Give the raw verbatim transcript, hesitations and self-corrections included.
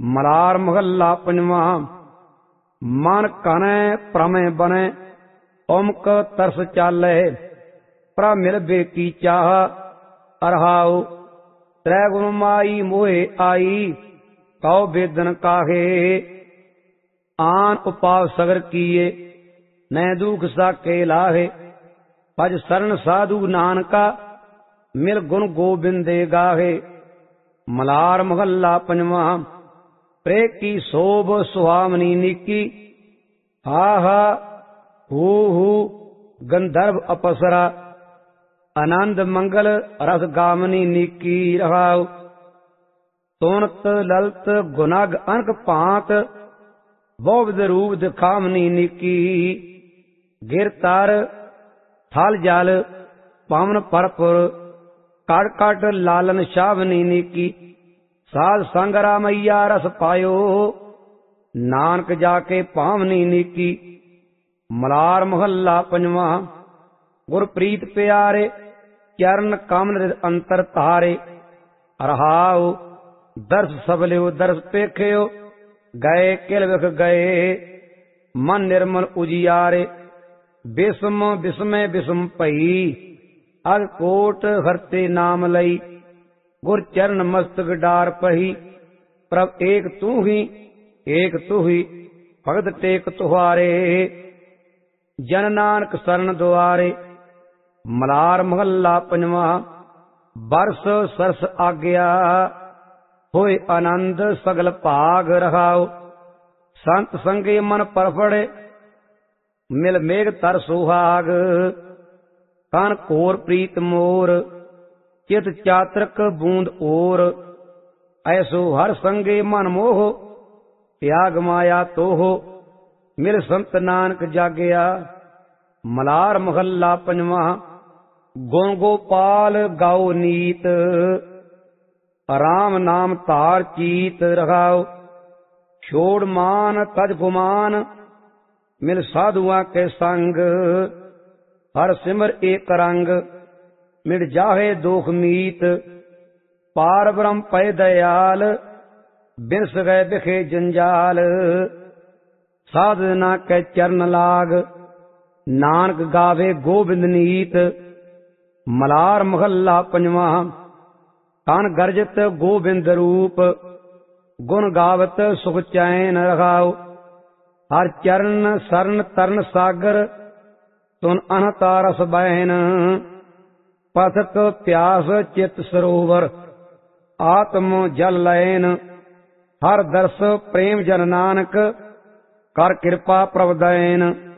ਮਲਾਰ ਮਹੱਲਾ ਪੰਜਵਾਂ। ਮਨ ਕਨੈ ਪ੍ਰਮੇ ਬਨੈ ਓਮਕ ਤਰਸ ਚਾਲੈ, ਪ੍ਰਭ ਮਿਲ ਬੇਕੀ ਚਾਹ ਅਰਹਾਉ। ਤ੍ਰੈ ਗੁਣ ਮਾਈ ਮੋਹਿ ਆਈ, ਕਉ ਬੇਦਨ ਕਾਹੇ। ਆਨ ਉਪਾਵ ਸਗਰ ਕੀਏ, ਨੈ ਦੁਖ ਸਾਕੇ ਲਾਹੇ। ਭਜ ਸਰਨ ਸਾਧੂ ਨਾਨਕਾ, ਮਿਲ ਗੁਣ ਗੋਬਿੰਦੇ ਗਾਹੇ। ਮਲਾਰ ਮਹੱਲਾ ਪੰਜਵਾਂ। ਪ੍ਰੇ ਕੀ ਸੋਭ ਸੁਹਾਵਨੀ ਨੀਕੀ, ਹਾ ਹਾ ਹੂ ਹੂ ਗੰਧਰਵ ਅਪਸਰਾ। ਆਨੰਦ ਮੰਗਲ ਰਸ ਗਾਮਨੀ ਨੀਕੀ ਰਹਾਉ। ਤੁਨਤ ਲਲਤ ਗੁਨਗ ਅਨਕ ਭਾਂਤ, ਬਹੁ ਰੂਪ ਦਿਖਾਵਨੀ ਨੀਕੀ। ਗਿਰ ਤਰ ਥਲ ਜਲ ਪਵਨ ਪਰਪੁਰ, ਕੜ ਕੜ ਲਾਲਨ ਸ਼ਾਵਨੀ ਨੀਕੀ। ਸਾਧ ਸੰਗ ਰਾਮਈਆ ਰਸ ਪਾਇਓ, ਨਾਨਕ ਜਾ ਕੇ ਭਾਵਨੀ ਨੀਕੀ। ਮਲਾਰ ਮਹੱਲਾ ਪੰਜਵਾਂ। ਗੁਰਪ੍ਰੀਤ ਪਿਆਰੇ, ਚਰਨ ਕਮਲ ਅੰਤਰ ਧਾਰੇ। ਰਹਾਉ ਦਰਸ ਸਬਲਿਓ ਦਰਸ ਪੇਖਿਓ, ਗਏ ਕਿਲ ਵਿਖ ਗਏ। ਮਨ ਨਿਰਮਲ ਉਜਿਆਰੇ, ਬਿਸਮ ਬਿਸਮੈ ਬਿਸਮ ਭਈ। ਅਗ ਕੋਟ ਹਰਤੇ ਨਾਮ ਲਈ, ਗੁਰ ਚਰਨ ਮਸਤਕ ਡਾਰ ਪਹੀ। ਪ੍ਰਭ ਏਕ ਤੂੰ ਹੀ ਏਕ ਤੂੰ ਹੀ, ਭਗਤ ਟੇਕ ਤੁਹਾਰੇ। ਜਨ ਨਾਨਕ ਸਰਨ ਦੁਆਰੇ। ਮਲਾਰ ਮਹੱਲਾ ਪੰਜਵਾਂ। ਬਰਸ ਸਰਸ ਆਗਿਆ, ਹੋਏ ਆਨੰਦ ਸਗਲ ਭਾਗ ਰਹਾਉ। ਸੰਤ ਸੰਗੇ ਮਨ ਪਰਫੜੇ, ਮਿਲ ਮੇਘ ਤਰ ਸੁਹਾਗ। ਕਨ ਕੋਰ ਪ੍ਰੀਤ ਮੋਰ, ਚਿਤ ਚਾਤਰਕ ਬੂੰਦ ਓਰ। ਐਸੋ ਹਰ ਸੰਗੇ ਮਨ ਮੋਹ, ਤਿਆਗ ਮਾਇਆ ਤੋਹ। ਮਿਲ ਸੰਤ ਨਾਨਕ ਜਾਗਿਆ। ਮਲਾਰ ਮਹੱਲਾ ਪੰਜਵਾਂ। ਗੁਣ ਗੋਪਾਲ ਗਾਉ ਨੀਤ, ਰਾਮ ਨਾਮ ਧਾਰ ਚੀਤ ਰਹਾਉ। ਛੋੜ ਮਾਨ ਤਜ ਗੁਮਾਨ, ਮਿਲ ਸਾਧੂਆਂ ਕੇ ਸੰਗ। ਹਰ ਸਿਮਰ ਏਕ ਰੰਗ, ਮਿਟ ਜਾਹੇ ਦੋਖ ਮੀਤ। ਪਾਰ ਬ੍ਰਹਮ ਪੈ ਦਇਆਲ, ਬਿਨਸ ਗਏ ਬਿਖੇ ਜੰਜਾਲ। ਸਾਧਨਾ ਕੈ ਚਰਨ ਲਾਗ, ਨਾਨਕ ਗਾਵੇ ਗੋਬਿੰਦ ਨੀਤ। ਮਲਾਰ ਮਹੱਲਾ ਪੰਜਵਾਂ। ਤਨ ਗਰਜਤ ਗੋਬਿੰਦ ਰੂਪ, ਗੁਣ ਗਾਵਤ ਸੁਖ ਚੈਨ ਰਹਾਉ। ਹਰ ਚਰਨ ਸਰਨ ਤਰਨ ਸਾਗਰ, ਤੁਨ ਅਨਹਤਾ ਰਸ ਬਹਿਨ। ਪਥਕ ਪਿਆਸ ਚਿਤ ਸਰੋਵਰ, ਆਤਮ ਜਲ ਲੈਨ। ਹਰ ਦਰਸ ਪ੍ਰੇਮ ਜਨ ਨਾਨਕ, ਕਰ ਕਿਰਪਾ ਪ੍ਰਭ ਦੈਨ।